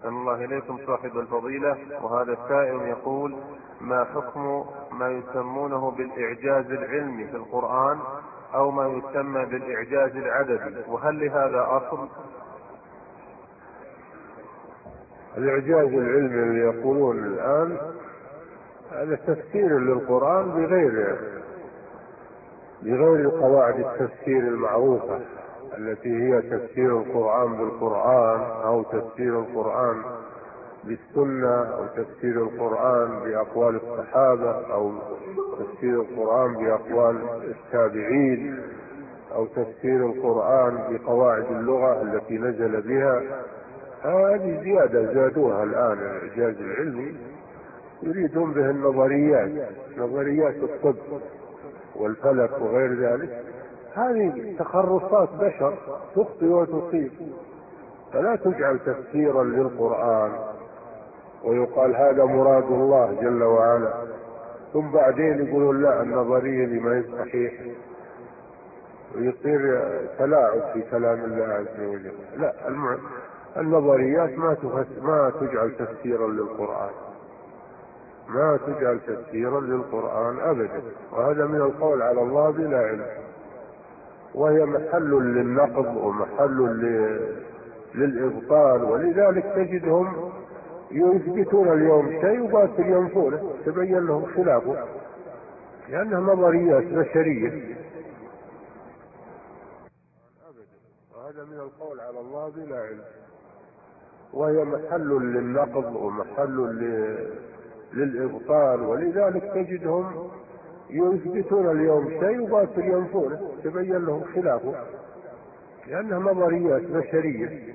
أحسن الله إليكم صاحب الفضيلة. وهذا السائل يقول: ما حكم ما يسمونه بالإعجاز العلمي في القرآن أو ما يسمى بالإعجاز العددي، وهل لهذا أصل؟ الإعجاز العلمي اللي يقولون الآن هذا تفسير للقرآن بغير قواعد التفسير المعروفة التي هي تفسير القرآن بالقرآن أو تفسير القرآن بالسنة أو تفسير القرآن بأقوال الصحابة أو تفسير القرآن بأقوال التابعين أو تفسير القرآن بقواعد اللغة التي نزل بها. هذه زيادة زادوها الآن الإعجاز العلمي، يريدون به نظريات الطب والفلك وغير ذلك. هذه تخرصات بشر تخطئ وتصيب، فلا تجعل تفسيرا للقرآن ويقال هذا مراد الله جل وعلا، ثم بعدين يقولون لا النظرية دي ما هي صحيحة، ويصير تلاعب في كلام الله عز وجل. لا، النظريات ما تجعل تفسيرا للقرآن، ما تجعل تفسيرا للقرآن أبدا، وهذا من القول على الله بلا علم، وهي محل للنقض ومحل للإبطال. ولذلك تجدهم يثبتون اليوم شيء وباكر ينفونه، تبين لهم خلافه، لأنها نظريات بشرية أبدا، وهذا من القول على الله بلا علم، وهي محل للنقض ومحل للإبطال. ولذلك تجدهم يثبتون اليوم شيء وباكر ينفونه، تبين لهم خلافه، لأنها نظريات بشرية.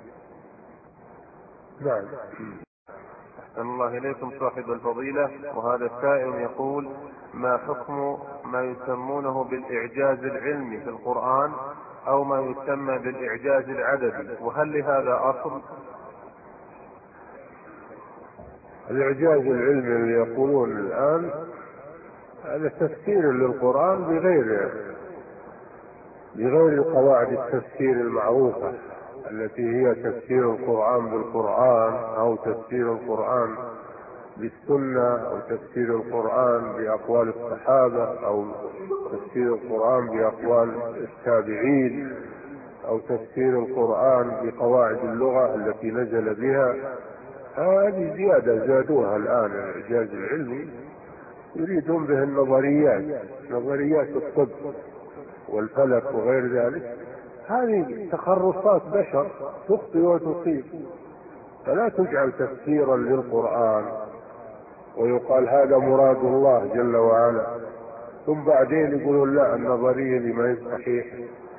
نعم. أحسن الله إليكم صاحب الفضيلة. وهذا السائل يقول: ما حكم ما يسمونه بالإعجاز العلمي في القرآن أو ما يسمى بالإعجاز العددي، وهل لهذا أصل؟ الإعجاز العلمي اللي يقولون الآن هذا تفسير للقرآن بغير قواعد التفسير المعروفة التي هي تفسير القرآن بالقرآن أو تفسير القرآن بالسنة أو تفسير القرآن بأقوال الصحابة أو تفسير القرآن بأقوال التابعين أو تفسير القرآن بقواعد اللغة التي نزل بها. هذه زيادة زادوها الآن الإعجاز العلمي، يريدون به نظريات الطب والفلك وغير ذلك. هذه تخرصات بشر تخطئ وتصيب، فلا تجعل تفسيرا للقرآن ويقال هذا مراد الله جل وعلا، ثم بعدين يقولون لا النظرية دي ما هي صحيحة،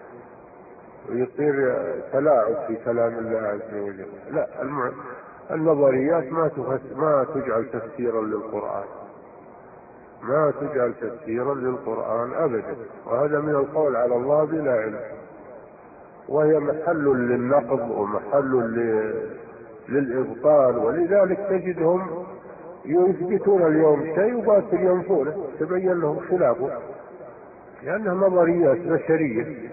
ويصير تلاعب في كلام الله عز وجل. لا، النظريات ما تجعل تفسيرا للقرآن، ما تجعل تفسيرا للقرآن أبدا، وهذا من القول على الله بلا علم، وهي محل للنقض ومحل للإبطال. ولذلك تجدهم يثبتون اليوم شيء وباكر ينفونه، تبين لهم خلافه، لأنها نظريات بشرية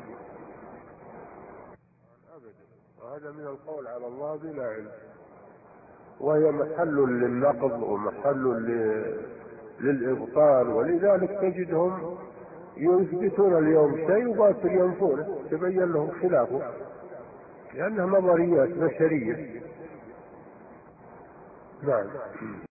أبدا، وهذا من القول على الله بلا علم، وهي محل للنقض ومحل للإبطال. ولذلك تجدهم يثبتون اليوم شيء وباكر ينفونه، تبين لهم خلافه، لأنها نظريات بشرية. نعم.